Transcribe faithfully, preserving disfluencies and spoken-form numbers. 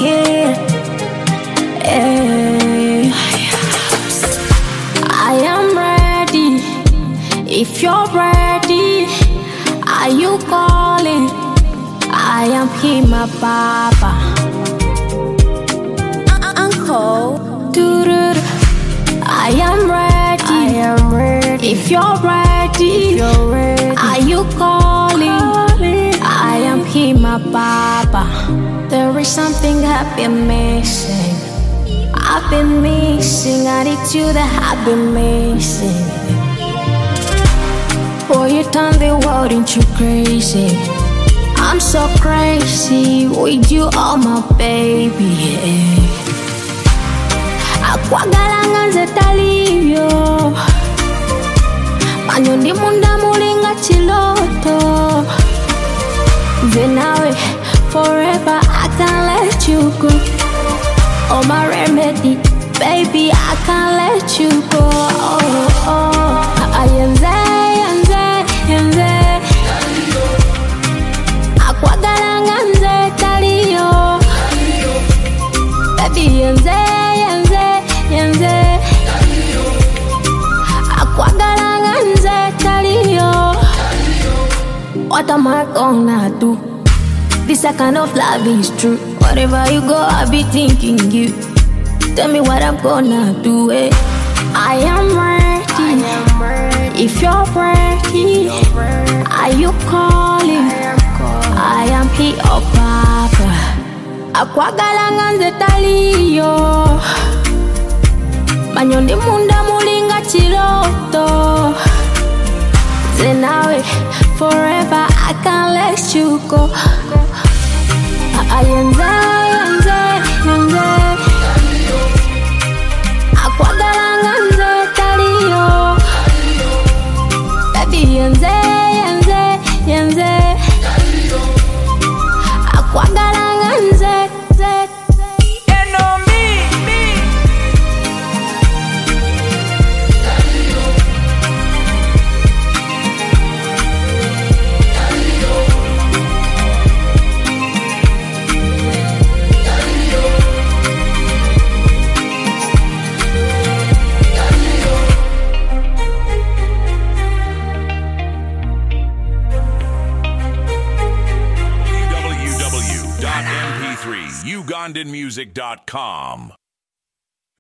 it. Hey. I am ready. If you're ready, are you calling? I am here, my papa. Uncle, doo-doo-doo. I am ready. I am ready. If you're ready, if you're ready, are you calling? calling? I am here, my papa. There is something I've been missing. I've been missing attitude that I've been missing. Boy, you turn the world into crazy. I'm so crazy with you, oh my baby. Akwagala zetalivyo Manyondi munda mulinga chiloto. Then now, forever I can't let you go. Oh my remedy, baby, I can't let you go. Oh, oh, I am there, am there, am there. Akwagala nganze talio, baby, am there, am there, am there. Akwagala nganze talio. What am I gonna do? This kind of love is true. Wherever you go, I'll be thinking you. Tell me what I'm gonna do. Eh? I am ready. I am ready. If you're ready, you're ready, are you calling? I am calling. I am here, oh papa. Akwagala nganze talio. Manyondi munda mulinga chiloto. Then now, forever I can't let you go. I am there, I am there, I am there. Akwagala nganze talio. Baby, I am there, I am there, I am there. Akwagala nganze, ze, ze. You know me, me. w w w dot m p three ugandan music dot com